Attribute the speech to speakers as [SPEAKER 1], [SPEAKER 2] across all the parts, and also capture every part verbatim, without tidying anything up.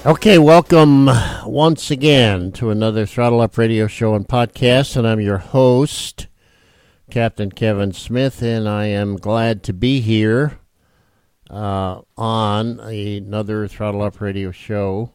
[SPEAKER 1] Okay, welcome once again to another Throttle Up Radio show and podcast, and I'm your host, Captain Kevin Smith, and I am glad to be here uh, on another Throttle Up Radio show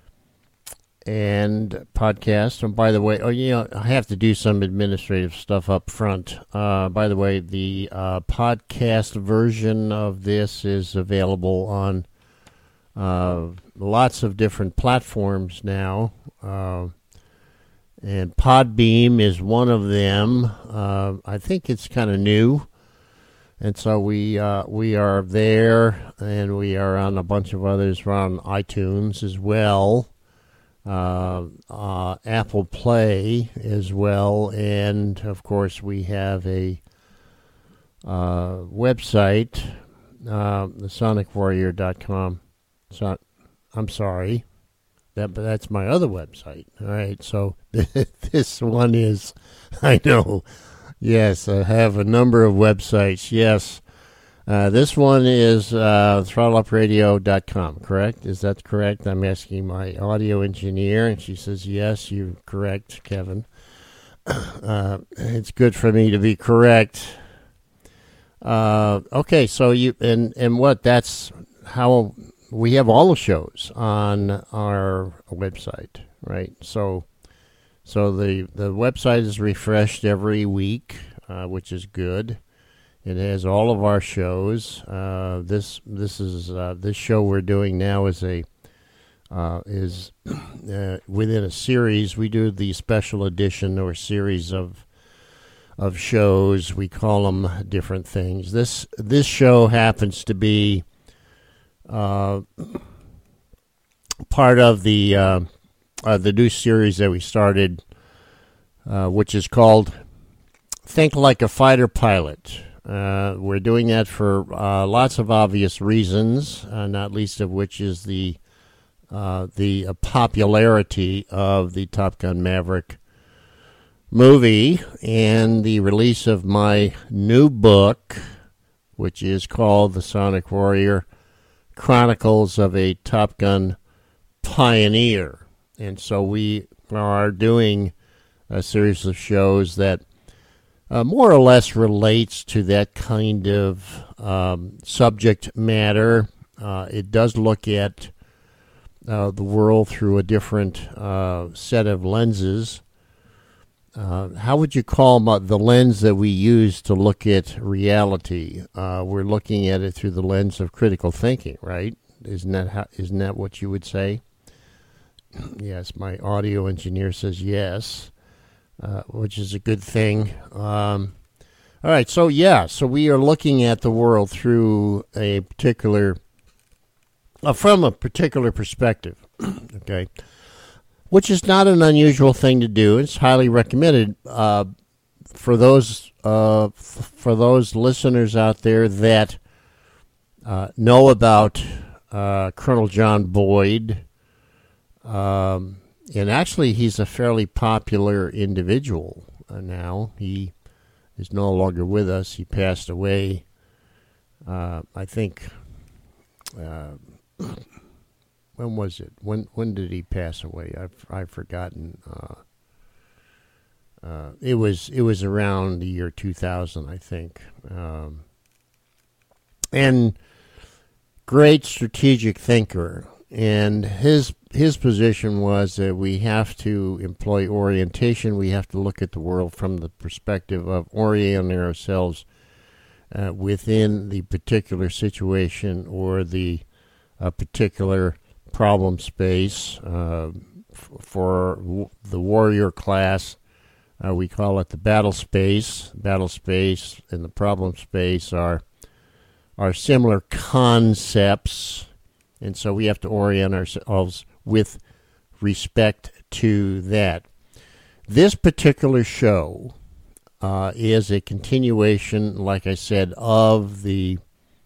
[SPEAKER 1] and podcast. And by the way, oh, you know, I have to do some administrative stuff up front. Uh, by the way, the uh, podcast version of this is available on Uh, lots of different platforms now, uh, and Podbeam is one of them. Uh, I think it's kind of new, and so we uh, we are there, and we are on a bunch of others. We're on iTunes as well, uh, uh, Apple Play as well, and of course we have a uh, website, uh, the sonic warrior dot com. So, I'm sorry, that but that's my other website. All right, so this one is, I know, yes, I have a number of websites. Yes, uh, this one is uh, throttle up radio dot com. Correct? Is that correct? I'm asking my audio engineer, and she says yes. You're correct, Kevin. Uh, it's good for me to be correct. Uh, okay, so you and and what? That's how. We have all the shows on our website, right? So, so the the website is refreshed every week, uh, which is good. It has all of our shows. Uh, this this is uh, this show we're doing now is a uh, is uh, within a series. We do the special edition or series of of shows. We call them different things. This this show happens to be Uh, part of the uh, uh, the new series that we started, uh, which is called Think Like a Fighter Pilot. Uh, we're doing that for uh, lots of obvious reasons, uh, not least of which is the uh, the uh, popularity of the Top Gun Maverick movie and the release of my new book, which is called The Sonic Warrior: Chronicles of a Top Gun Pioneer. And so we are doing a series of shows that uh, more or less relates to that kind of um, subject matter. Uh, it does look at uh, the world through a different uh, set of lenses. Uh, how would you call the lens that we use to look at reality? Uh, we're looking at it through the lens of critical thinking, right? Isn't that how, isn't that what you would say? Yes, my audio engineer says yes, uh, which is a good thing. Um, all right, so yeah, so we are looking at the world through a particular, uh, from a particular perspective, okay? Which is not an unusual thing to do. It's highly recommended uh, for those uh, f- for those listeners out there that uh, know about uh, Colonel John Boyd. Um, and actually, he's a fairly popular individual uh, now. He is no longer with us. He passed away, uh, I think... Uh, When was it? When when did he pass away? I've I've forgotten. Uh, uh, it was it was around the year two thousand, I think. Um, and great strategic thinker, and his his position was that we have to employ orientation. We have to look at the world from the perspective of orienting ourselves uh, within the particular situation or the uh, particular problem space. Uh, f- for w- the warrior class, uh, we call it the battle space. Battle space and the problem space are are similar concepts, and so we have to orient ourselves with respect to that. This particular show uh, is a continuation, like I said, of the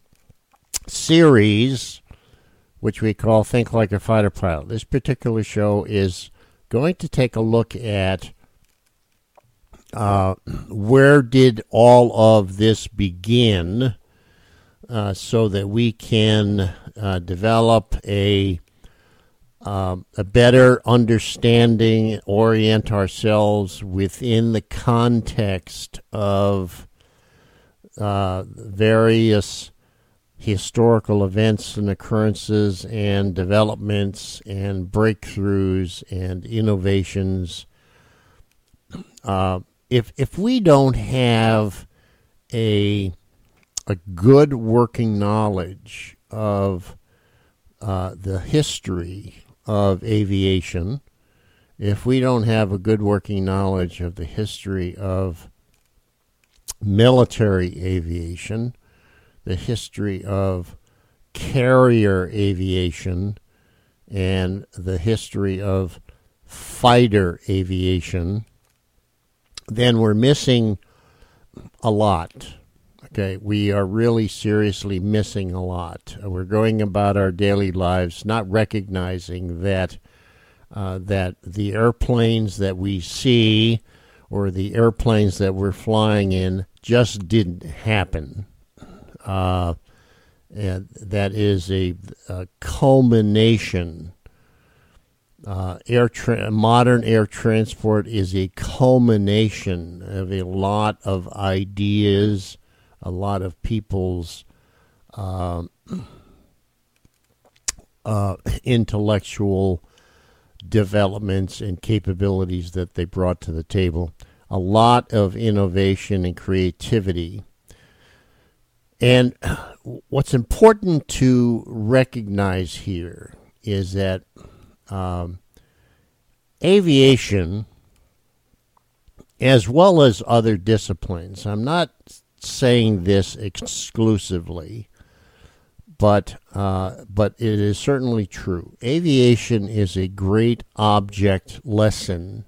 [SPEAKER 1] series which we call Think Like a Fighter Pilot. This particular show is going to take a look at uh, where did all of this begin, uh, so that we can uh, develop a um, a better understanding, orient ourselves within the context of uh, various historical events and occurrences and developments and breakthroughs and innovations. Uh, if if we don't have a a good working knowledge of uh, the history of aviation, if we don't have a good working knowledge of the history of military aviation, the history of carrier aviation, and the history of fighter aviation, then we're missing a lot. Okay, we are really seriously missing a lot. We're going about our daily lives not recognizing that uh, that the airplanes that we see or the airplanes that we're flying in just didn't happen. Uh, and that is a, a culmination. Uh, air tra- modern air transport is a culmination of a lot of ideas, a lot of people's uh, uh, intellectual developments and capabilities that they brought to the table, a lot of innovation and creativity. And what's important to recognize here is that um, aviation, as well as other disciplines, I'm not saying this exclusively, but uh, but it is certainly true. Aviation is a great object lesson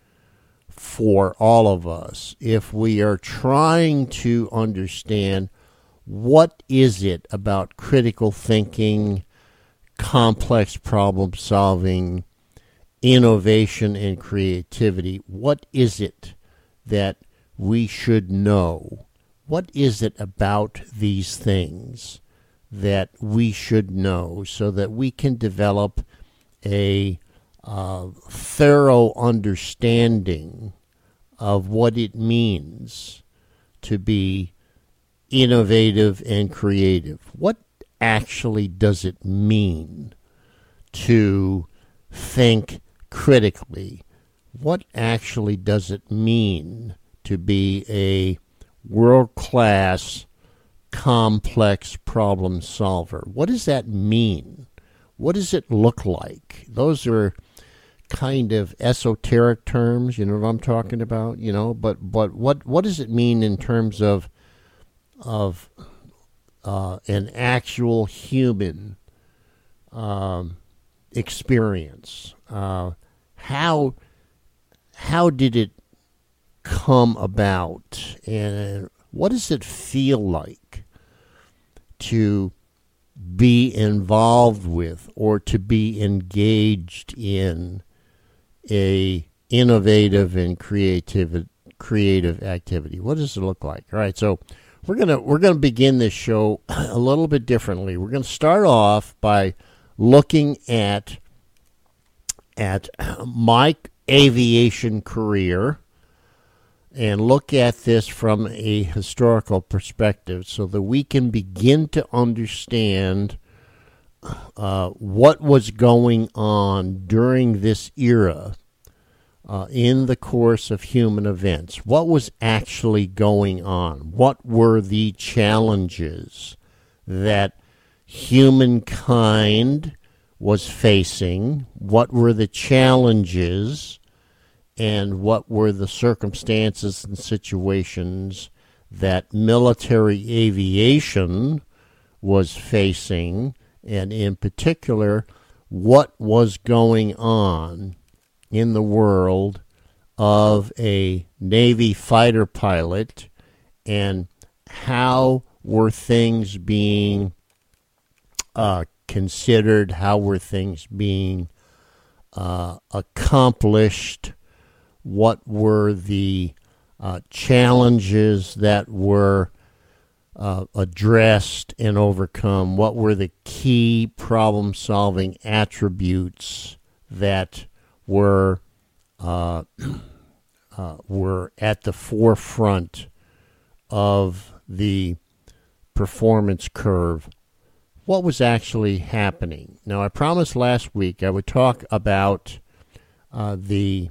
[SPEAKER 1] for all of us if we are trying to understand what is it about critical thinking, complex problem solving, innovation, and creativity. What is it that we should know? What is it about these things that we should know so that we can develop a uh, thorough understanding of what it means to be innovative and creative? What actually does it mean to think critically? What actually does it mean to be a world-class, complex problem solver? What does that mean? What does it look like? Those are kind of esoteric terms, you know what I'm talking about, you know, but but what what does it mean in terms of of uh, an actual human um, experience? Uh, how how did it come about, and what does it feel like to be involved with or to be engaged in a innovative and creative creative activity? What does it look like? All right, so we're gonna we're gonna begin this show a little bit differently. We're gonna start off by looking at at my aviation career and look at this from a historical perspective so that we can begin to understand uh, what was going on during this era uh, in the course of human events. What was actually going on? What were the challenges that humankind was facing? What were the challenges and what were the circumstances and situations that military aviation was facing, and in particular, what was going on in the world of a Navy fighter pilot, and how were things being uh, considered, how were things being uh, accomplished, what were the uh, challenges that were uh, addressed and overcome? What were the key problem-solving attributes that were uh, uh, were at the forefront of the performance curve? What was actually happening? Now, I promised last week I would talk about uh, the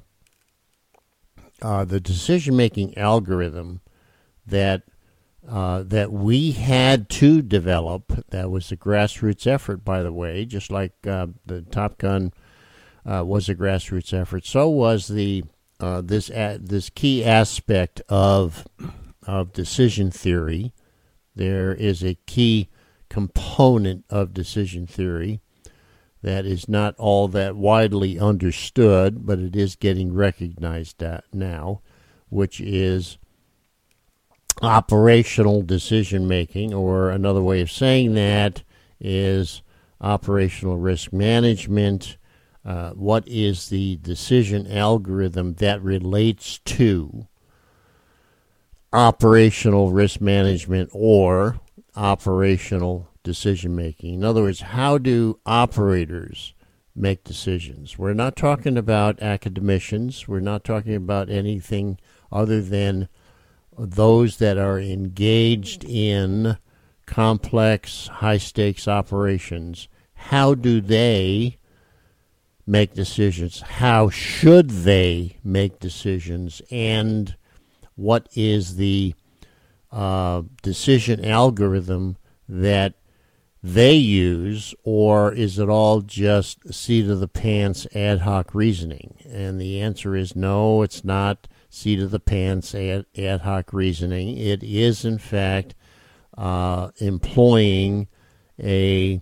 [SPEAKER 1] uh, the decision-making algorithm that uh, that we had to develop. That was a grassroots effort, by the way, just like uh, the Top Gun uh, was a grassroots effort. So was the uh, this uh, this key aspect of of decision theory. There is a key component of decision theory that is not all that widely understood, but it is getting recognized now, which is operational decision making, or another way of saying that is operational risk management. Uh, what is the decision algorithm that relates to operational risk management or operational decision making? In other words, how do operators make decisions? We're not talking about academicians. We're not talking about anything other than those that are engaged in complex, high-stakes operations. How do they make decisions? How should they make decisions? And what is the uh, decision algorithm that they use, or is it all just seat of the pants ad hoc reasoning? And the answer is no, it's not seat of the pants ad, ad hoc reasoning. It is, in fact, uh, employing a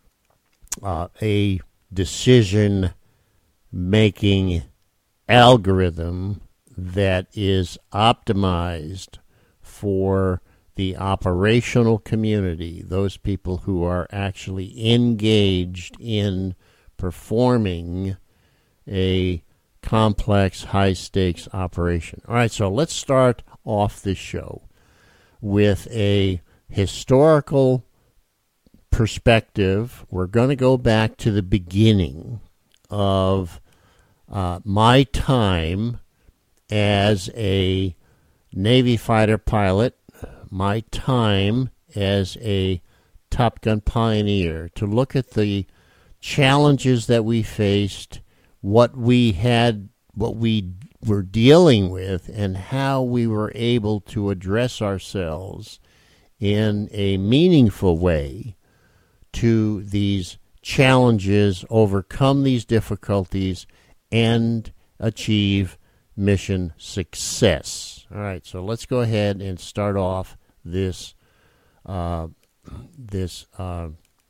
[SPEAKER 1] uh, a decision making algorithm that is optimized for the operational community, those people who are actually engaged in performing a complex, high-stakes operation. All right, so let's start off this show with a historical perspective. We're going to go back to the beginning of uh, my time as a Navy fighter pilot, my time as a Top Gun pioneer, to look at the challenges that we faced, what we had, what we were dealing with, and how we were able to address ourselves in a meaningful way to these challenges, overcome these difficulties, and achieve mission success. All right, so let's go ahead and start off this uh, this uh,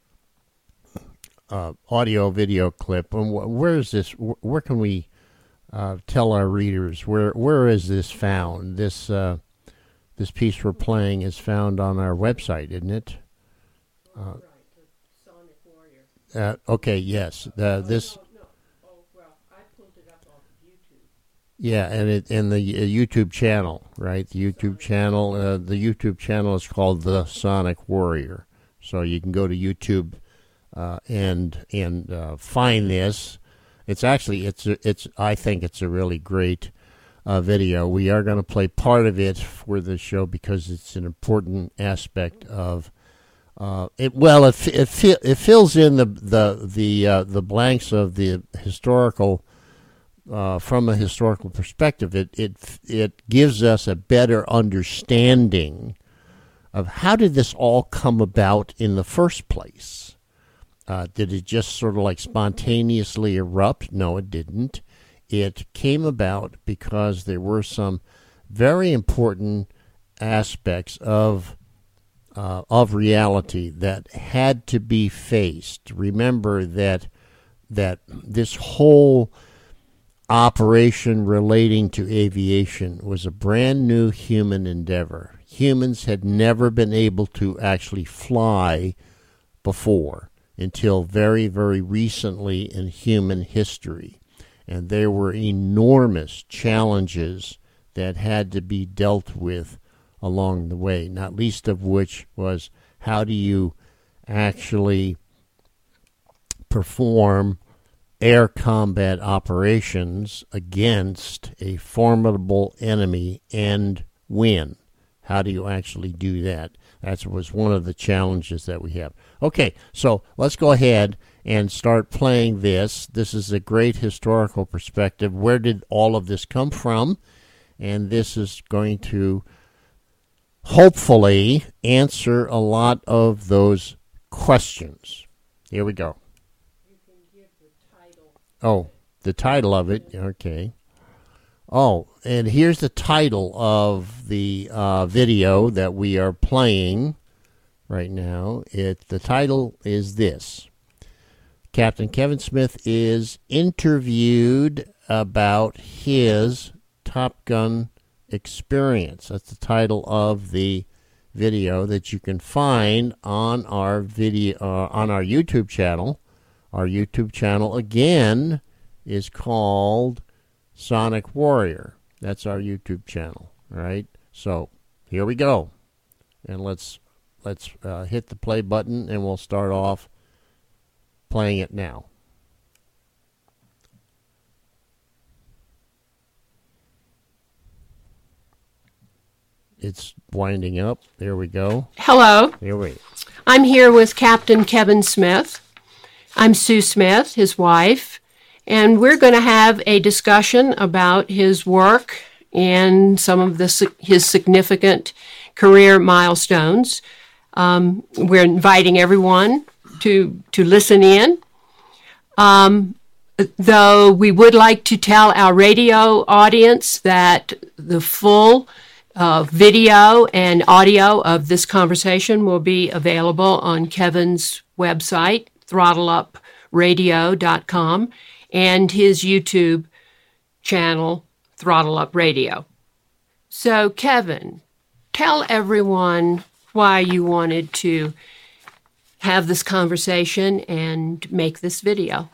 [SPEAKER 1] uh, audio video clip. And wh- where is this? Wh- where can we uh, tell our readers where where is this found? This uh, this piece we're playing is found on our website, isn't it? Uh,
[SPEAKER 2] right, the Sonic Warrior.
[SPEAKER 1] Uh, okay, yes. Uh, this. Yeah, and it and the uh, YouTube channel, right? The YouTube channel, uh, the YouTube channel is called The Sonic Warrior. So you can go to YouTube uh, and and uh, find this. It's actually it's a, it's I think it's a really great uh, video. We are going to play part of it for the show because it's an important aspect of uh, it. Well, it it it fills in the the the uh, the blanks of the historical. Uh, from a historical perspective, it, it it gives us a better understanding of how did this all come about in the first place. Uh, did it just sort of like spontaneously erupt? No, it didn't. It came about because there were some very important aspects of uh, of reality that had to be faced. Remember that that this whole operation relating to aviation was a brand new human endeavor. Humans had never been able to actually fly before until very, very recently in human history. And there were enormous challenges that had to be dealt with along the way, not least of which was how do you actually perform air combat operations against a formidable enemy and win. How do you actually do that? That was one of the challenges that we have. Okay, so let's go ahead and start playing this. This is a great historical perspective. Where did all of this come from? And this is going to hopefully answer a lot of those questions. Here we go.
[SPEAKER 2] You can give the title.
[SPEAKER 1] Oh, the title of it. Okay. Oh, and here's the title of the uh, video that we are playing right now. It the title is this. Captain Kevin Smith is interviewed about his Top Gun experience. That's the title of the video that you can find on our video uh, on our YouTube channel. Our YouTube channel again is called Sonic Warrior. That's our YouTube channel, right? So here we go, and let's let's uh, hit the play button, and we'll start off playing it now. It's winding up. There we go.
[SPEAKER 2] Hello.
[SPEAKER 1] Here we.
[SPEAKER 2] I'm here with Captain Kevin Smith. I'm Sue Smith, his wife, and we're going to have a discussion about his work and some of the, his significant career milestones. Um, we're inviting everyone to to listen in. Um, though we would like to tell our radio audience that the full uh, video and audio of this conversation will be available on Kevin's website, throttle up radio dot com, and his YouTube channel, Throttle Up Radio. So, Kevin, tell everyone why you wanted to have this conversation and make this video.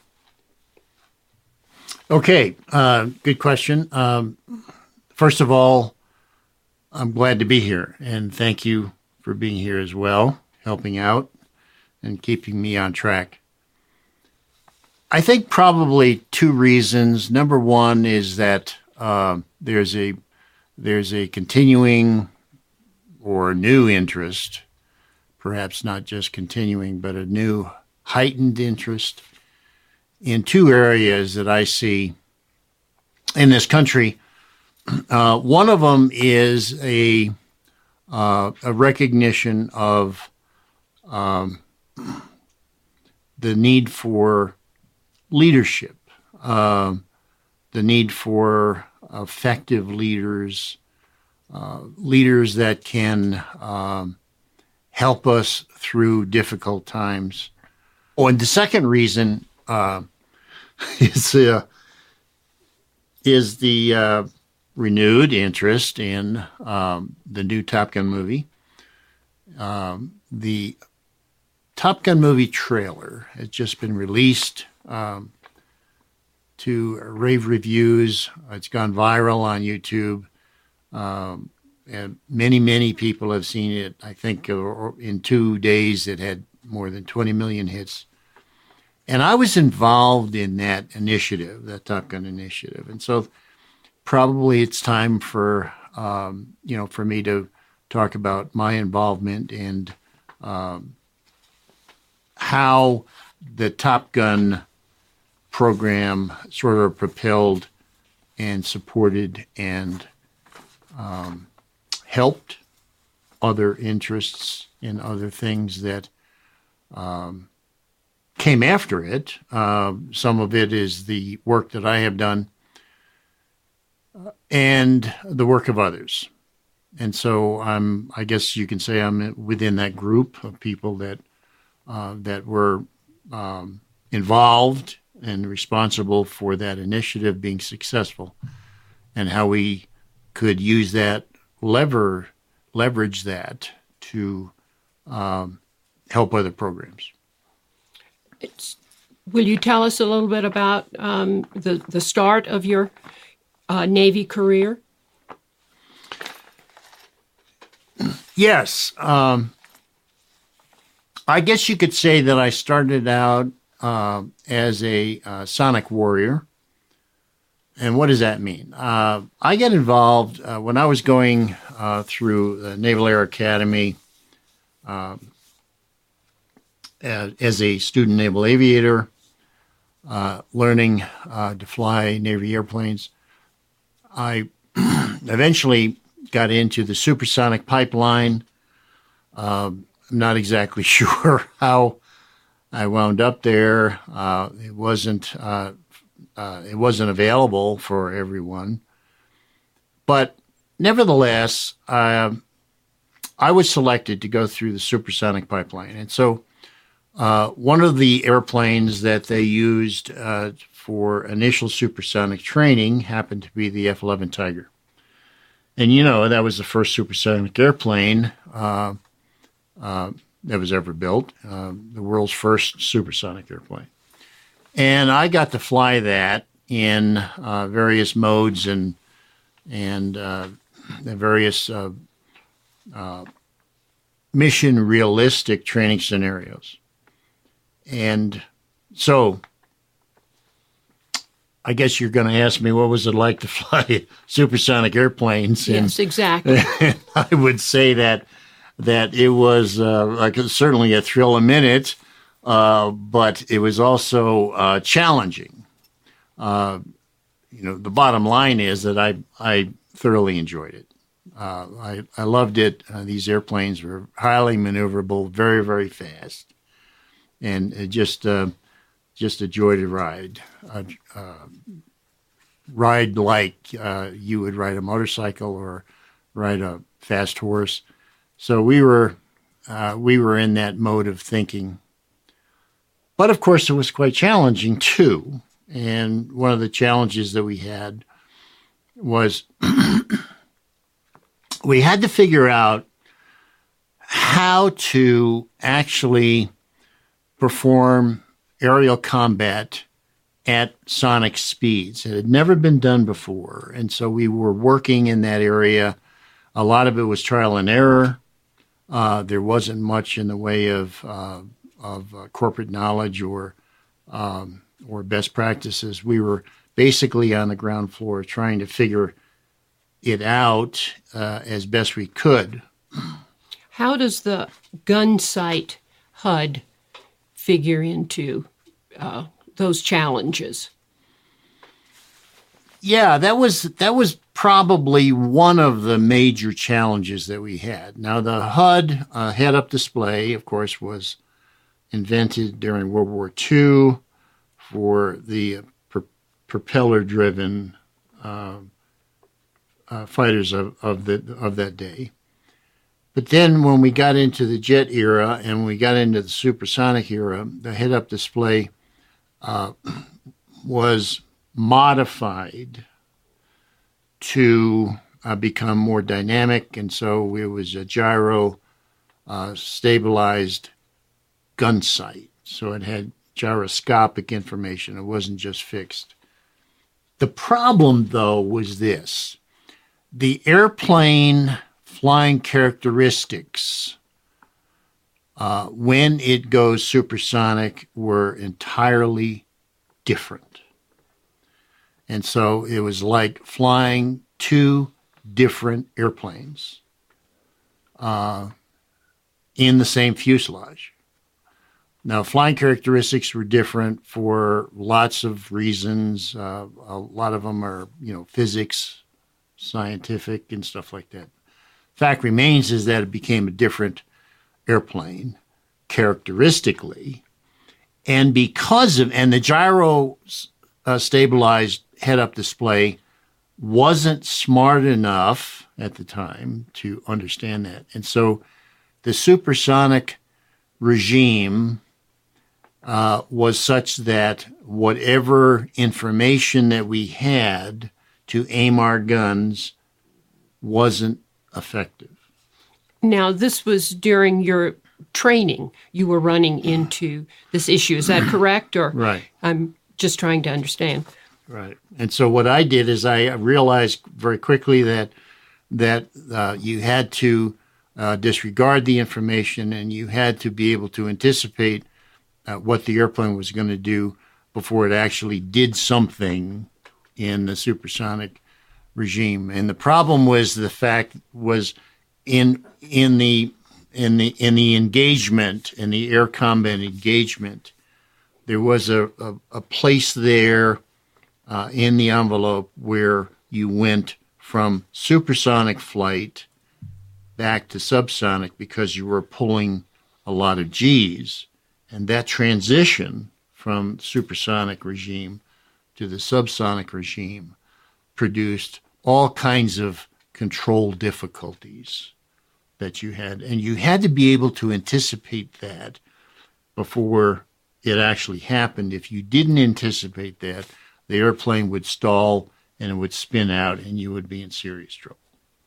[SPEAKER 1] Okay, uh, good question. Um, first of all, I'm glad to be here, and thank you for being here as well, helping out and keeping me on track. I think probably two reasons. Number one is that uh, there's a there's a continuing or new interest, perhaps not just continuing, but a new heightened interest in two areas that I see in this country. Uh, one of them is a uh, a recognition of um, the need for leadership, uh, the need for effective leaders, uh, leaders that can um, help us through difficult times. Oh, and the second reason uh, is uh, is the uh, renewed interest in um, the new Top Gun movie. Um, the Top Gun movie trailer has just been released um, to rave reviews. It's gone viral on YouTube. Um, and many, many people have seen it. I think uh, in two days it had more than twenty million hits. And I was involved in that initiative, that Top Gun initiative. And so probably it's time for, um, you know, for me to talk about my involvement and um, how the Top Gun program sort of propelled and supported and um, helped other interests and other things that um, came after it. Uh, some of it is the work that I have done uh, and the work of others. And so I'm, I guess you can say I'm within that group of people that uh, that were um, involved and responsible for that initiative being successful, and how we could use that lever, leverage that to um, help other programs.
[SPEAKER 2] It's, will you tell us a little bit about um, the, the start of your uh, Navy career?
[SPEAKER 1] Yes. Um, I guess you could say that I started out uh, as a uh, sonic warrior. And what does that mean? Uh, I got involved uh, when I was going uh, through the Naval Air Academy uh, as, as a student naval aviator, uh, learning uh, to fly Navy airplanes. I eventually got into the supersonic pipeline. Uh, I'm not exactly sure how I wound up there. Uh, it wasn't uh, uh, it wasn't available for everyone, but nevertheless, uh, I was selected to go through the supersonic pipeline, and so uh, one of the airplanes that they used uh, for initial supersonic training happened to be the F eleven Tiger, and you know that was the first supersonic airplane Uh, Uh, that was ever built, uh, the world's first supersonic airplane. And I got to fly that in uh, various modes and and uh, the various uh, uh, mission realistic training scenarios. And so I guess you're going to ask me, what was it like to fly supersonic airplanes?
[SPEAKER 2] Yes,
[SPEAKER 1] and,
[SPEAKER 2] exactly.
[SPEAKER 1] And I would say that that it was uh, like certainly a thrill a minute, uh, but it was also uh, challenging. Uh, you know, the bottom line is that I I thoroughly enjoyed it. Uh, I I loved it. Uh, these airplanes were highly maneuverable, very very fast, and it just uh, just a joy to ride. Uh, uh, ride like uh, you would ride a motorcycle or ride a fast horse. So we were uh, we were in that mode of thinking. But of course, it was quite challenging too. And one of the challenges that we had was we had to figure out how to actually perform aerial combat at sonic speeds. It had never been done before. And so we were working in that area. A lot of it was trial and error. Uh, there wasn't much in the way of uh, of uh, corporate knowledge or um, or best practices. We were basically on the ground floor trying to figure it out uh, as best we could.
[SPEAKER 2] How does the gun sight H U D figure into uh, those challenges?
[SPEAKER 1] Yeah, that was that was probably one of the major challenges that we had. Now, the H U D uh, head-up display, of course, was invented during World War Two for the pr- propeller-driven uh, uh, fighters of, of the of that day. But then, when we got into the jet era and we got into the supersonic era, the head-up display uh, was modified to uh, become more dynamic, and so it was a gyro uh, stabilized gun sight. So it had gyroscopic information. It wasn't just fixed. The problem, though, was this. The airplane flying characteristics uh, when it goes supersonic were entirely different. And so it was like flying two different airplanes uh, in the same fuselage. Now, flying characteristics were different for lots of reasons. Uh, a lot of them are, you know, physics, scientific, and stuff like that. Fact remains is that it became a different airplane characteristically. And because of, and the gyro uh, stabilized head-up display wasn't smart enough at the time to understand that. And so the supersonic regime uh, was such that whatever information that we had to aim our guns wasn't effective.
[SPEAKER 2] Now, this was during your training. You were running into this issue. Is that correct? Or
[SPEAKER 1] Right.
[SPEAKER 2] I'm just trying to understand.
[SPEAKER 1] Right. And so what I did is I realized very quickly that that uh, you had to uh, disregard the information, and you had to be able to anticipate uh, what the airplane was going to do before it actually did something in the supersonic regime. And the problem was the fact was in in the in the in the engagement, in the air combat engagement, there was a, a, a place there uh, in the envelope where you went from supersonic flight back to subsonic because you were pulling a lot of G's. And that transition from supersonic regime to the subsonic regime produced all kinds of control difficulties that you had. And you had to be able to anticipate that before it actually happened. If you didn't anticipate that, the airplane would stall and it would spin out and you would be in serious trouble.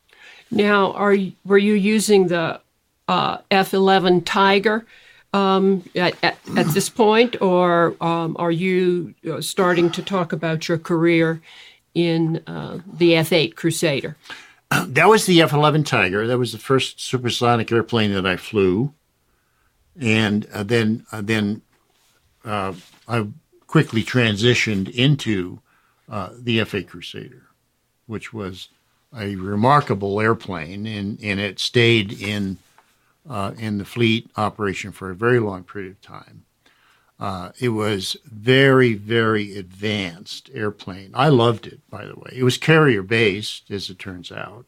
[SPEAKER 2] Now, are you, were you using the uh, F eleven Tiger um, at, at, at this point, or um, are you starting to talk about your career in uh, the F eight Crusader?
[SPEAKER 1] That was the F eleven Tiger. That was the first supersonic airplane that I flew. And uh, then uh, then uh, I quickly transitioned into uh, the F eight Crusader, which was a remarkable airplane, and, and it stayed in uh, in the fleet operation for a very long period of time. Uh, it was very, very advanced airplane. I loved it, by the way. It was carrier-based, as it turns out,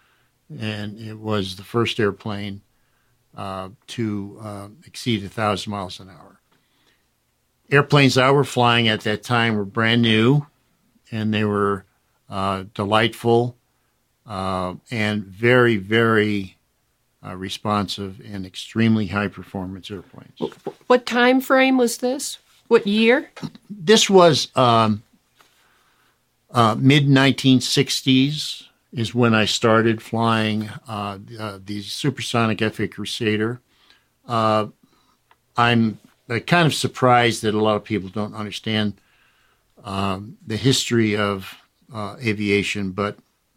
[SPEAKER 1] and it was the first airplane uh, to uh, exceed one thousand miles an hour. Airplanes I were flying at that time were brand new, and they were uh, delightful uh, and very, very uh, responsive and extremely high-performance airplanes.
[SPEAKER 2] What time frame was this? What year?
[SPEAKER 1] This was um, uh, mid nineteen sixties is when I started flying uh, uh, the supersonic F eight Crusader. Uh, I'm kind of surprised that a lot of people don't understand um, the history of uh, aviation, but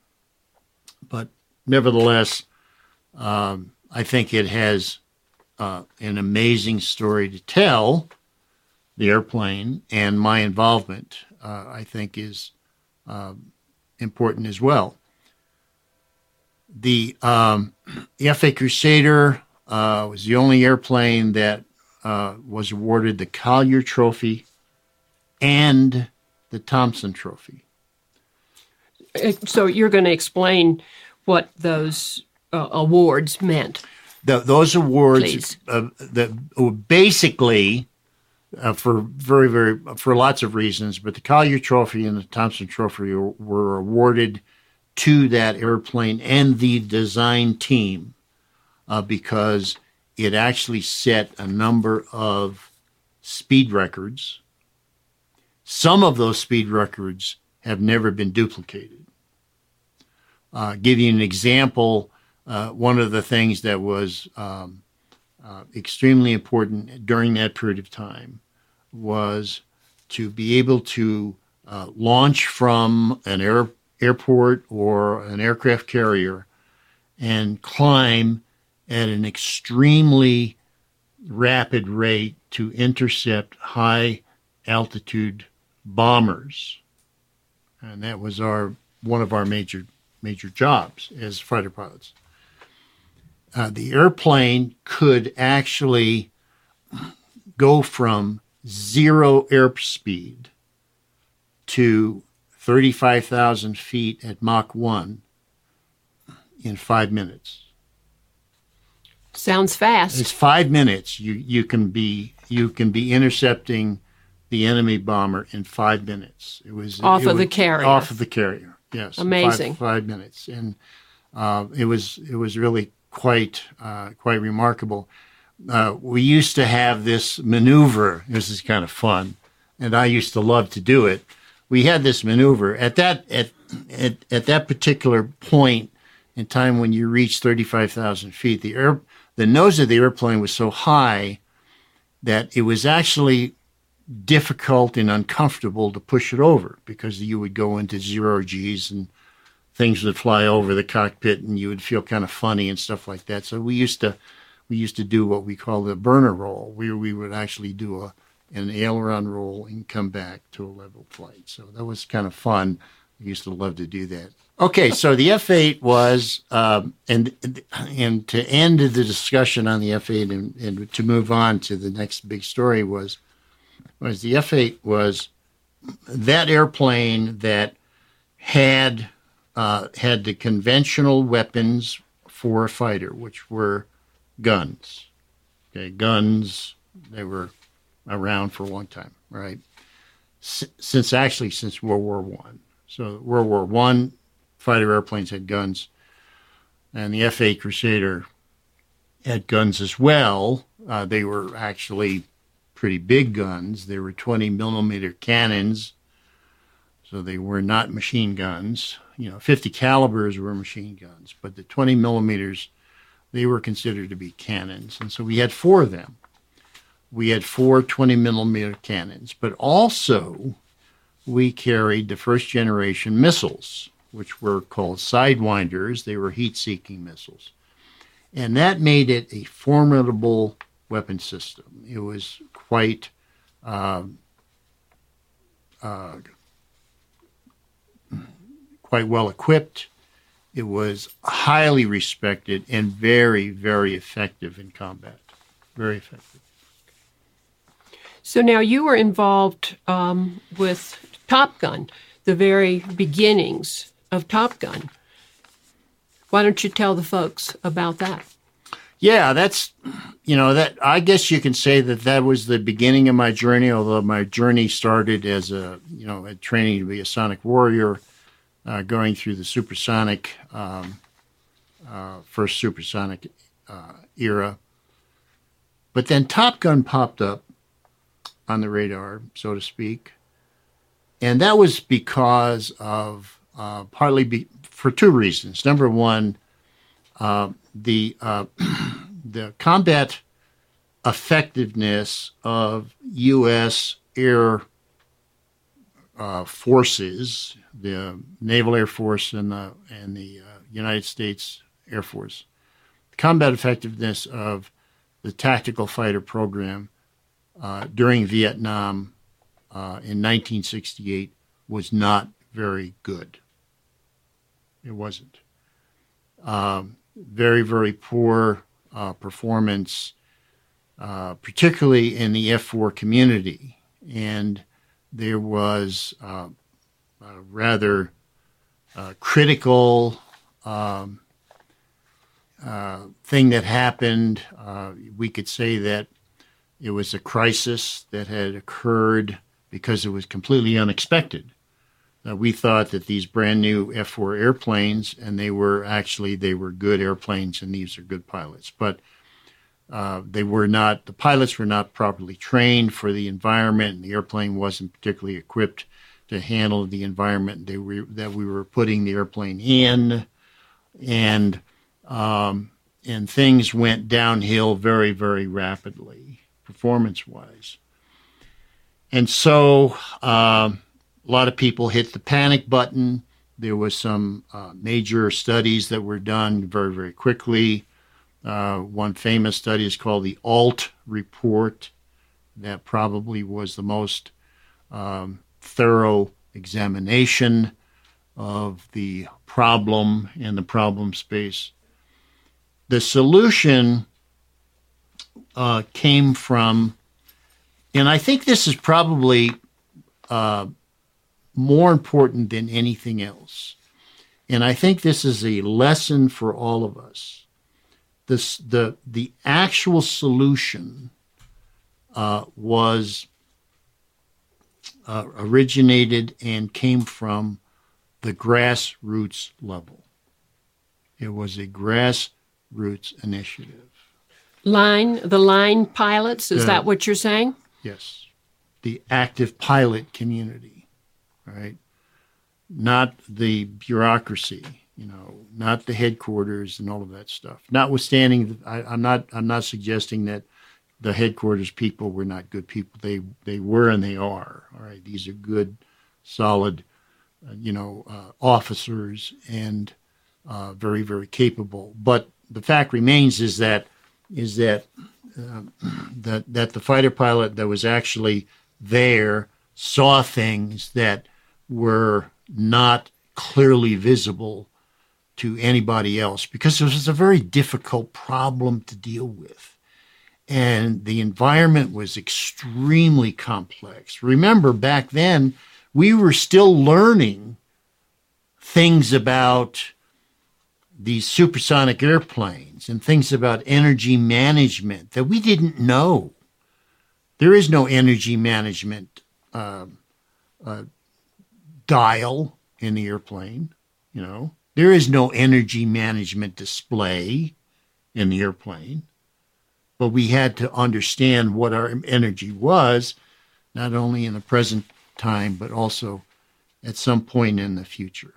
[SPEAKER 1] but nevertheless, um, I think it has uh, an amazing story to tell. The airplane and my involvement, uh, I think, is uh, important as well. The, um, the F eight Crusader uh, was the only airplane that uh, was awarded the Collier Trophy and the Thompson Trophy.
[SPEAKER 2] So you're going to explain what those uh, awards meant.
[SPEAKER 1] The, those awards uh, that were basically... Uh, for very, very, for lots of reasons, but the Collier Trophy and the Thompson Trophy were, were awarded to that airplane and the design team uh, because it actually set a number of speed records. Some of those speed records have never been duplicated. Uh, give you an example, uh, one of the things that was um, uh, extremely important during that period of time was to be able to uh, launch from an air, airport or an aircraft carrier and climb at an extremely rapid rate to intercept high altitude bombers. And that was our one of our major major jobs as fighter pilots. Uh, the airplane could actually go from zero airspeed to thirty-five thousand feet at Mach one in five minutes.
[SPEAKER 2] Sounds fast.
[SPEAKER 1] It's five minutes. You you can be you can be intercepting the enemy bomber in five minutes. It was
[SPEAKER 2] off
[SPEAKER 1] it
[SPEAKER 2] of
[SPEAKER 1] was,
[SPEAKER 2] the carrier.
[SPEAKER 1] Off of the carrier. Yes.
[SPEAKER 2] Amazing.
[SPEAKER 1] Five, five minutes, and uh, it was it was really quite uh, quite remarkable. Uh, we used to have this maneuver. This is kind of fun, and I used to love to do it. We had this maneuver at that at at, at that particular point in time when you reach thirty-five thousand feet. The air, the nose of the airplane was so high that it was actually difficult and uncomfortable to push it over because you would go into zero G's and things would fly over the cockpit and you would feel kind of funny and stuff like that. So we used to we used to do what we call the burner roll, where we would actually do a an aileron roll and come back to a level flight. So that was kind of fun. I used to love to do that. Okay, so the F eight was, um, and and to end the discussion on the F eight and, and to move on to the next big story was, was the F eight was that airplane that had uh, had the conventional weapons for a fighter, which were guns. Okay, guns, they were around for a long time, right? S- since actually since World War One. So World War One, fighter airplanes had guns, and the F eight Crusader had guns as well. Uh, they were actually pretty big guns. They were twenty millimeter cannons, so they were not machine guns. You know, fifty calibers were machine guns, but the twenty millimeters, they were considered to be cannons. And so we had four of them. We had four twenty millimeter cannons, but also we carried the first generation missiles, which were called Sidewinders. They were heat-seeking missiles. And that made it a formidable weapon system. It was quite uh, uh, quite well equipped. It was highly respected and very, very effective in combat. Very effective.
[SPEAKER 2] So now you were involved um, with Top Gun, the very beginnings of Top Gun. Why don't you tell the folks about that?
[SPEAKER 1] Yeah, that's, you know, that I guess you can say that that was the beginning of my journey, although my journey started as a, you know, a training to be a sonic warrior, uh, going through the supersonic, um, uh, first supersonic uh, era. But then Top Gun popped up on the radar, so to speak. And that was because of, uh, partly be, for two reasons. Number one, uh, the uh, the combat effectiveness of U S air uh, forces, the Naval Air Force and the, and the uh, United States Air Force, the combat effectiveness of the tactical fighter program uh, during Vietnam uh, in nineteen sixty-eight was not very good. It wasn't. Um, very, very poor uh, performance, uh, particularly in the F four community. And there was uh, a rather uh, critical um, uh, thing that happened. Uh, we could say that it was a crisis that had occurred because it was completely unexpected. Uh, we thought that these brand new F four airplanes, and they were actually, they were good airplanes and these are good pilots, but uh, they were not, the pilots were not properly trained for the environment, and the airplane wasn't particularly equipped to handle the environment they were, that we were putting the airplane in. And, um, and things went downhill very, very rapidly, performance-wise. And so, um, a lot of people hit the panic button. There was some uh, major studies that were done very, very quickly. Uh, one famous study is called the ALT report. That probably was the most um, thorough examination of the problem and the problem space. The solution uh, came from, and I think this is probably uh, more important than anything else. And I think this is a lesson for all of us. This, the, the actual solution uh, was uh, originated and came from the grassroots level. It was a grassroots initiative.
[SPEAKER 2] Line, the line pilots, is
[SPEAKER 1] The-
[SPEAKER 2] that what you're saying?
[SPEAKER 1] Yes. The active pilot community. Right, not the bureaucracy, you know, not the headquarters and all of that stuff. Notwithstanding, I, I'm not, I'm not suggesting that the headquarters people were not good people. They, they were and they are. All right, these are good, solid
[SPEAKER 3] uh, you know, uh, officers and uh, very, very capable. But the fact remains is that is that uh, that that the fighter pilot that was actually there saw things that were not clearly visible to anybody else, because it was a very difficult problem to deal with. And the environment was extremely complex. Remember, back then, we were still learning things about these supersonic airplanes and things about energy management that we didn't know. There is no energy management uh, uh, dial in the airplane, you know. There is no energy management display in the airplane. But we had to understand what our energy was, not only in the present time, but also at some point in the future.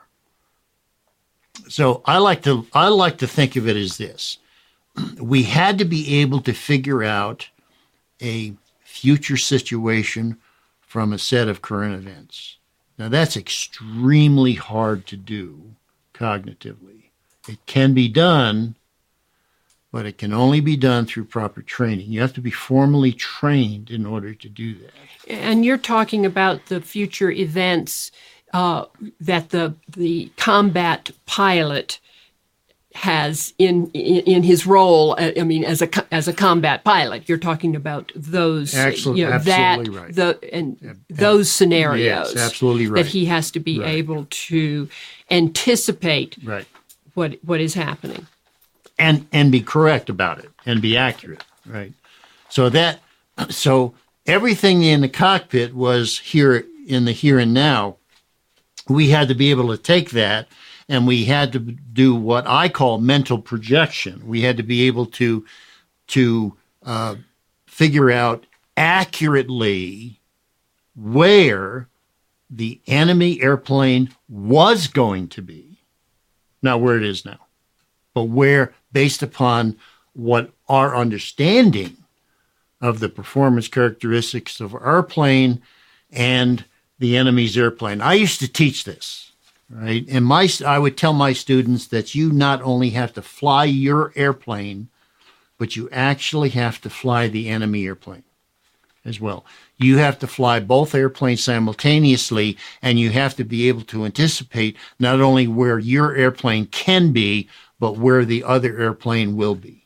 [SPEAKER 3] So I like to I like to think of it as this. We had to be able to figure out a future situation from a set of current events. Now, that's extremely hard to do cognitively. It can be done, but it can only be done through proper training. You have to be formally trained in order to do that.
[SPEAKER 2] And you're talking about the future events uh, that the the combat pilot has in, in in his role. I mean, as a as a combat pilot, you're talking about those.
[SPEAKER 3] Absolutely,
[SPEAKER 2] you know,
[SPEAKER 3] absolutely
[SPEAKER 2] that,
[SPEAKER 3] right.
[SPEAKER 2] The and yeah, those scenarios.
[SPEAKER 3] Yes, absolutely right.
[SPEAKER 2] That he has to be
[SPEAKER 3] right.
[SPEAKER 2] able to anticipate
[SPEAKER 3] right.
[SPEAKER 2] what what is happening.
[SPEAKER 3] And and be correct about it and be accurate, right? So that so everything in the cockpit was here in the here and now. We had to be able to take that, and we had to do what I call mental projection. We had to be able to to uh, figure out accurately where the enemy airplane was going to be, not where it is now, but where, based upon what our understanding of the performance characteristics of our plane and the enemy's airplane. I used to teach this, right? And my I would tell my students that you not only have to fly your airplane, but you actually have to fly the enemy airplane as well. You have to fly both airplanes simultaneously, and you have to be able to anticipate not only where your airplane can be, but where the other airplane will be.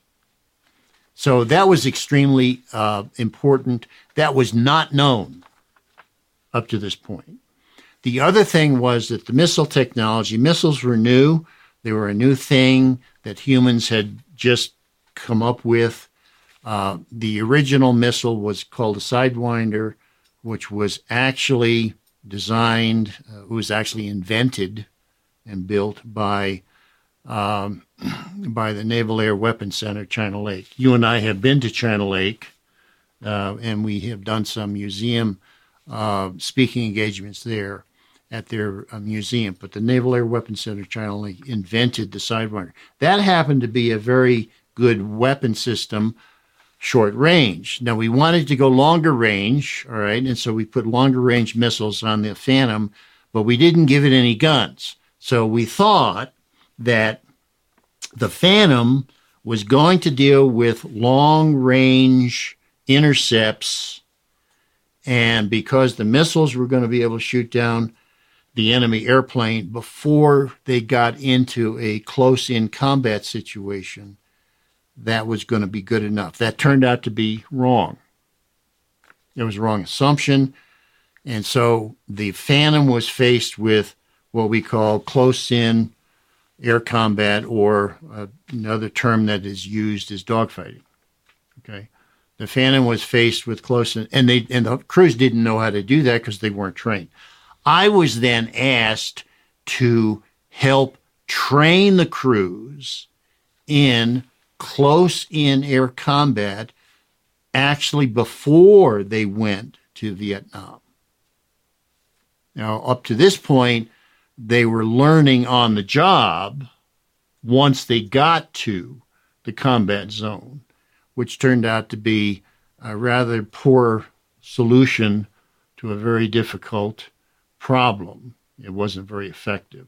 [SPEAKER 3] So that was extremely uh, important. That was not known up to this point. The other thing was that the missile technology, missiles were new. They were a new thing that humans had just come up with. Uh, the original missile was called a Sidewinder, which was actually designed, uh, it was actually invented and built by um, by the Naval Air Weapons Center, China Lake. You and I have been to China Lake, uh, and we have done some museum uh, speaking engagements there at their uh, museum. But the Naval Air Weapons Center, China Lake, invented the Sidewinder. That happened to be a very good weapon system, short range. Now, we wanted to go longer range, all right, and so we put longer range missiles on the Phantom, but we didn't give it any guns. So we thought that the Phantom was going to deal with long range intercepts, and because the missiles were going to be able to shoot down the enemy airplane before they got into a close-in combat situation, that was going to be good enough. That turned out to be wrong. It was a wrong assumption. And so the Phantom was faced with what we call close-in air combat, or uh, another term that is used is dogfighting. Okay, the Phantom was faced with close-in, and they and the crews didn't know how to do that because they weren't trained. I was then asked to help train the crews in close-in air combat actually before they went to Vietnam. Now, up to this point, they were learning on the job once they got to the combat zone, which turned out to be a rather poor solution to a very difficult problem. It wasn't very effective.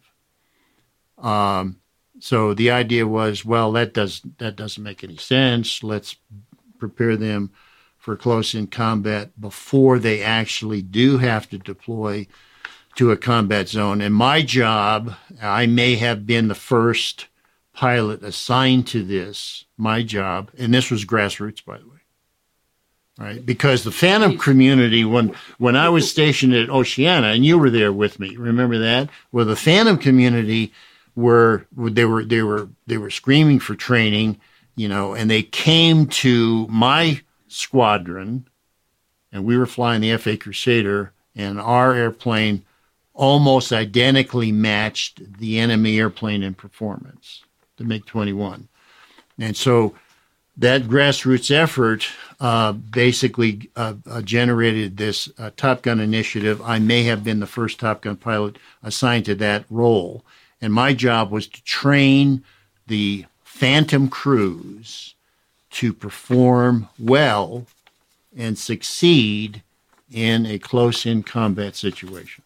[SPEAKER 3] Um, so the idea was, well, that does that doesn't make any sense. Let's prepare them for close-in combat before they actually do have to deploy to a combat zone. And my job, I may have been the first pilot assigned to this, my job, and this was grassroots, by the way, right? Because the Phantom community, when when I was stationed at Oceana, and you were there with me, remember that? Well, the Phantom community were they were they were they were screaming for training, you know, and they came to my squadron, and we were flying the F A Crusader, and our airplane almost identically matched the enemy airplane in performance, the MiG twenty-one. And so that grassroots effort uh, basically uh, uh, generated this uh, Top Gun initiative. I may have been the first Top Gun pilot assigned to that role. And my job was to train the Phantom crews to perform well and succeed in a close-in combat situation.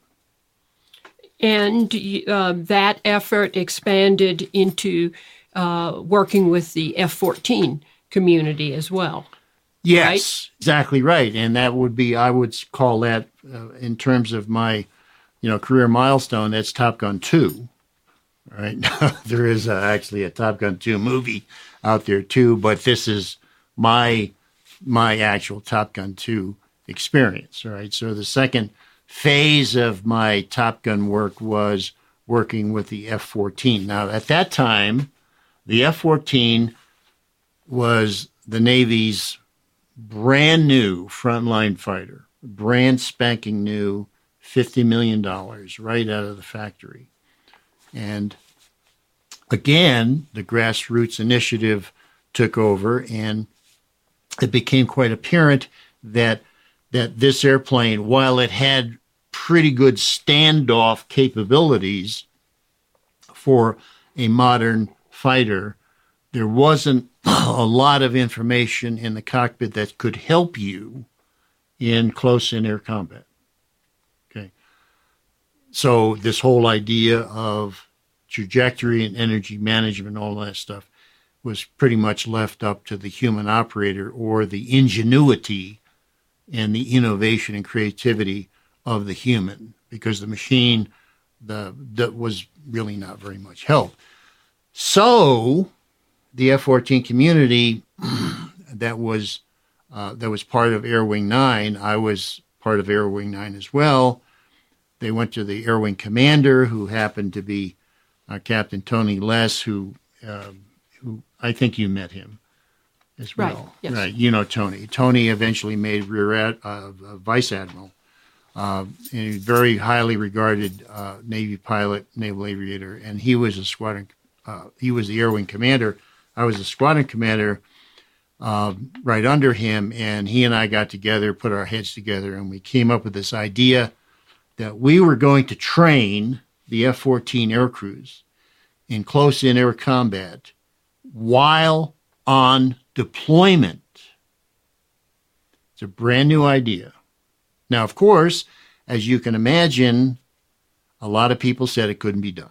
[SPEAKER 2] And uh, that effort expanded into uh, working with the F fourteen community as well.
[SPEAKER 3] Yes,
[SPEAKER 2] right? Exactly
[SPEAKER 3] right. And that would be, I would call that, uh, in terms of my, you know, career milestone, that's Top Gun two. Right? There is uh, actually a Top Gun two movie out there too, but this is my my actual Top Gun two experience. Right? So the second phase of my Top Gun work was working with the F fourteen. Now, at that time, the F fourteen was the Navy's brand new frontline fighter, brand spanking new, fifty million dollars right out of the factory. And again, the grassroots initiative took over, and it became quite apparent that that this airplane, while it had pretty good standoff capabilities for a modern fighter, there wasn't a lot of information in the cockpit that could help you in close-in air combat. Okay. So this whole idea of trajectory and energy management, all that stuff, was pretty much left up to the human operator, or the ingenuity and the innovation and creativity of the human, because the machine the that was really not very much help. So the F fourteen community that was uh, that was part of Air Wing nine, I was part of Air Wing nine as well. They went to the Air Wing commander, who happened to be uh, Captain Tony Less, who uh, who I think you met him as well.
[SPEAKER 2] Right, yes.
[SPEAKER 3] Right, you know Tony. Tony eventually made rear ad, uh, uh, vice admiral. Uh, and a very highly regarded uh, Navy pilot, naval aviator, and he was a squadron. Uh, he was the Air Wing commander. I was a squadron commander uh, right under him, and he and I got together, put our heads together, and we came up with this idea that we were going to train the F fourteen air crews in close-in air combat while on deployment. It's a brand new idea. Now, of course, as you can imagine, a lot of people said it couldn't be done.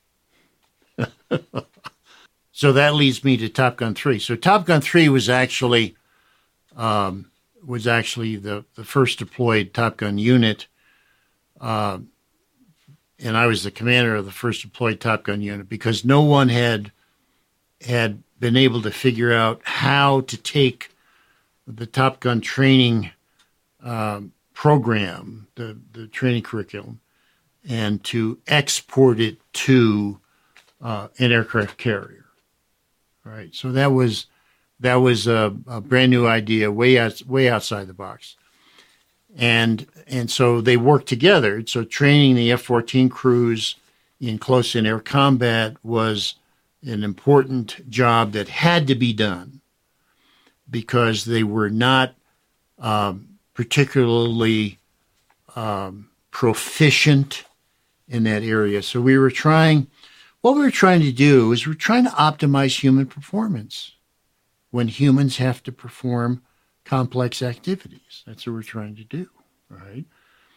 [SPEAKER 3] So that leads me to Top Gun three. So Top Gun three was actually um, was actually the, the first deployed Top Gun unit, uh, and I was the commander of the first deployed Top Gun unit, because no one had had been able to figure out how to take the Top Gun training um, program, the, the training curriculum, and to export it to uh, an aircraft carrier. All right, so that was that was a, a brand new idea, way out, way outside the box, and and so they worked together. So training the F fourteen crews in close-in air combat was an important job that had to be done, because they were not um, particularly um, proficient in that area. So we were trying, what we were trying to do is we're trying to optimize human performance when humans have to perform complex activities. That's what we're trying to do, right?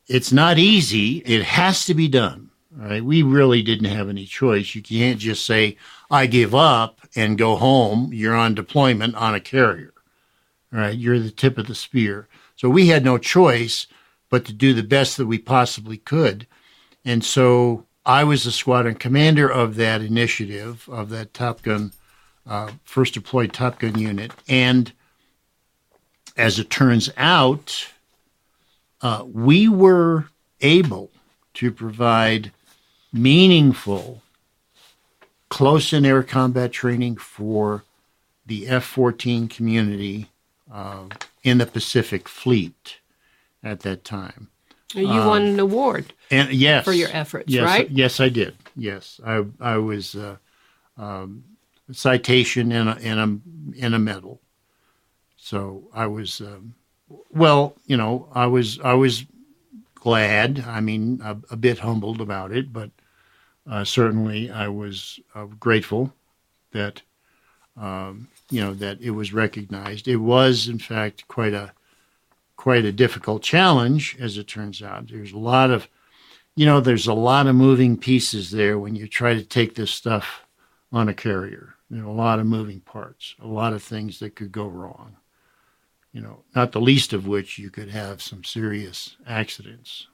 [SPEAKER 3] it's not easy. It has to be done. All right. We really didn't have any choice. You can't just say, I give up and go home. You're on deployment on a carrier. All right. You're the tip of the spear. So we had no choice but to do the best that we possibly could. And so I was the squadron commander of that initiative, of that Top Gun, uh, first deployed Top Gun unit. And as it turns out, uh, we were able to provide meaningful close-in air combat training for the F fourteen community uh, in the Pacific Fleet at that time.
[SPEAKER 2] You um, won an award
[SPEAKER 3] and yes,
[SPEAKER 2] for your efforts,
[SPEAKER 3] yes,
[SPEAKER 2] right?
[SPEAKER 3] Yes, I did. Yes, I I was uh, um, a citation and a, and a and a medal. So I was um, well, you know, I was I was glad. I mean, a, a bit humbled about it, but uh, certainly I was uh, grateful that um, you know that it was recognized. It was, in fact, quite a quite a difficult challenge, as it turns out. There's a lot of, you know, there's a lot of moving pieces there when you try to take this stuff on a carrier. There are a lot of moving parts, a lot of things that could go wrong. You know, not the least of which you could have some serious accidents.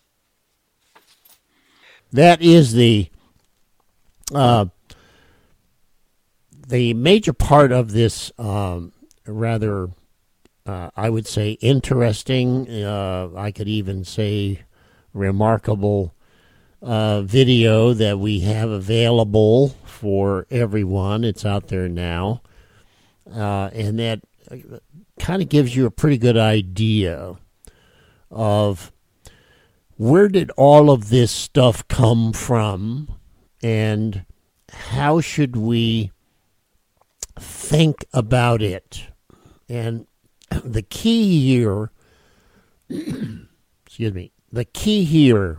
[SPEAKER 1] That is the uh, the major part of this um, rather, uh, I would say, interesting. Uh, I could even say remarkable uh, video that we have available for everyone. It's out there now, uh, and that kind of gives you a pretty good idea of where did all of this stuff come from and how should we think about it. And the key here, excuse me, the key here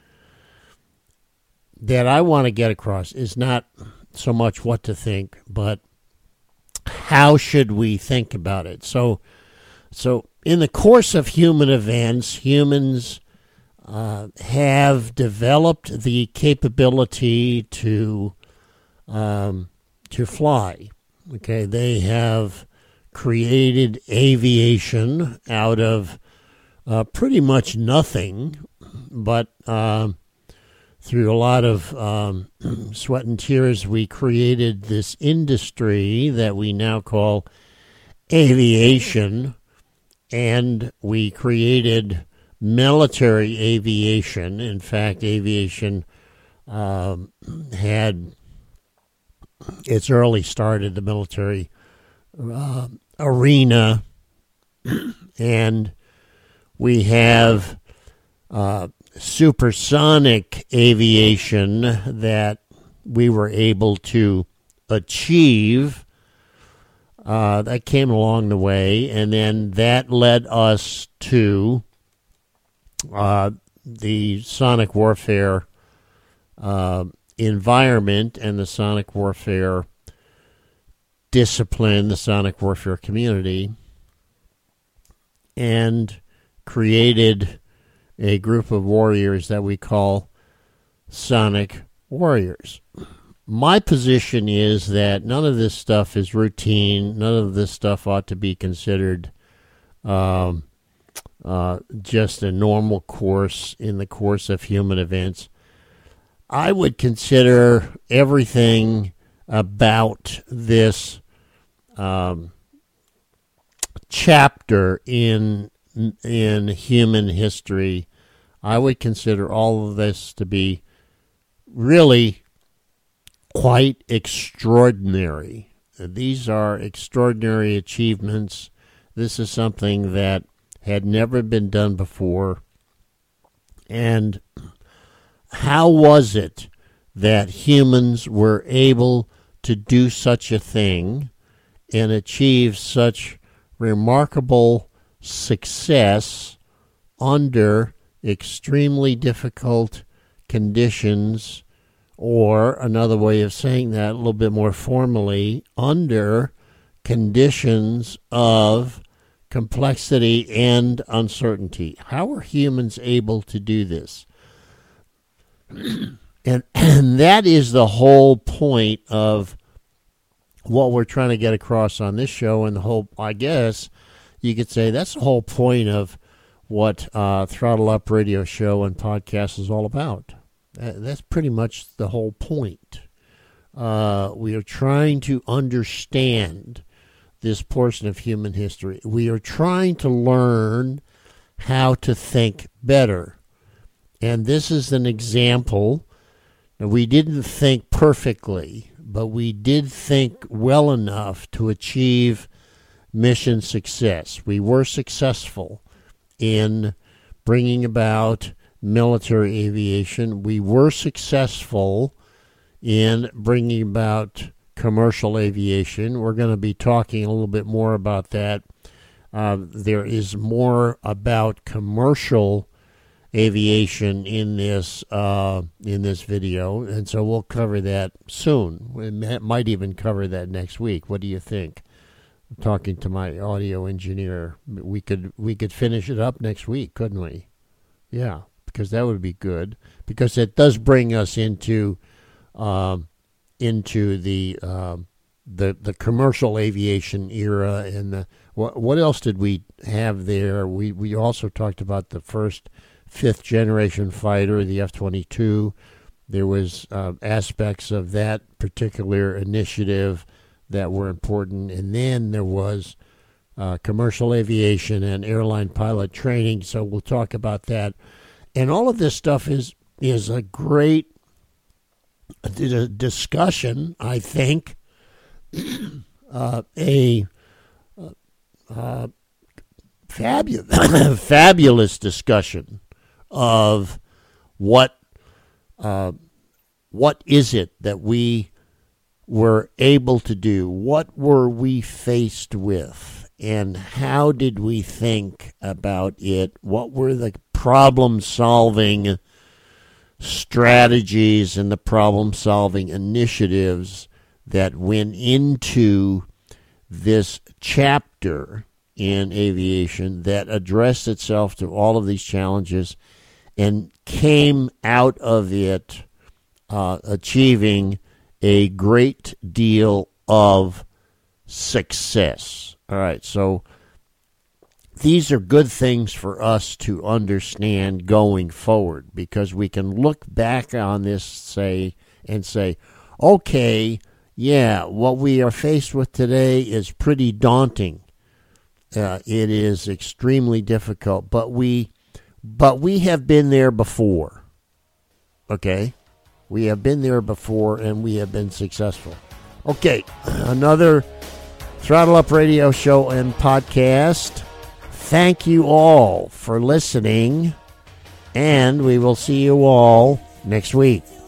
[SPEAKER 1] that I want to get across is not so much what to think, but how should we think about it? So, so in the course of human events, humans uh, have developed the capability to um, to fly. Okay, they have created aviation out of uh, pretty much nothing, but uh, through a lot of um, sweat and tears, we created this industry that we now call aviation, and we created military aviation. In fact, aviation um, had its early start in the military uh, arena, and we have uh, supersonic aviation that we were able to achieve. Uh, that came along the way, and then that led us to uh, the sonic warfare uh, environment and the sonic warfare discipline, the sonic warfare community, and created a group of warriors that we call Sonic Warriors. My position is that none of this stuff is routine. None of this stuff ought to be considered um, uh, just a normal course in the course of human events. I would consider everything about this um, chapter in in human history, I would consider all of this to be really quite extraordinary. These are extraordinary achievements. This is something that had never been done before. And how was it that humans were able to do such a thing and achieve such remarkable success under extremely difficult conditions, or another way of saying that a little bit more formally, under conditions of complexity, and uncertainty. How are humans able to do this? And, and that is the whole point of what we're trying to get across on this show, and the whole, I guess, you could say that's the whole point of what uh, Throttle Up Radio Show and podcast is all about. That's pretty much the whole point. Uh, we are trying to understand this portion of human history. We are trying to learn how to think better. And this is an example. We didn't think perfectly, but we did think well enough to achieve mission success. We were successful in bringing about military aviation. We were successful in bringing about commercial aviation. We're going to be talking a little bit more about that. Uh, there is more about commercial aviation in this uh, in this video, and so we'll cover that soon. We might even cover that next week. What do you think? I'm talking to my audio engineer. We could we could finish it up next week, couldn't we? Yeah, because that would be good. Because it does bring us into um, into the um, the the commercial aviation era, and the, what what else did we have there? We we also talked about the first fifth generation fighter, the F twenty-two. There was uh, aspects of that particular initiative that were important, and then there was uh, commercial aviation and airline pilot training. So we'll talk about that, and all of this stuff is is a great a discussion. I think uh, a uh, fabulous fabulous discussion of what uh, what is it that we were able to do? What were we faced with? And how did we think about it? What were the problem-solving strategies and the problem-solving initiatives that went into this chapter in aviation that addressed itself to all of these challenges and came out of it uh, achieving a great deal of success? All right, so these are good things for us to understand going forward, because we can look back on this say and say, okay, yeah, what we are faced with today is pretty daunting. Uh, it is extremely difficult, but we but we have been there before. Okay? We have been there before, and we have been successful. Okay, another Throttle Up Radio Show and podcast. Thank you all for listening, and we will see you all next week.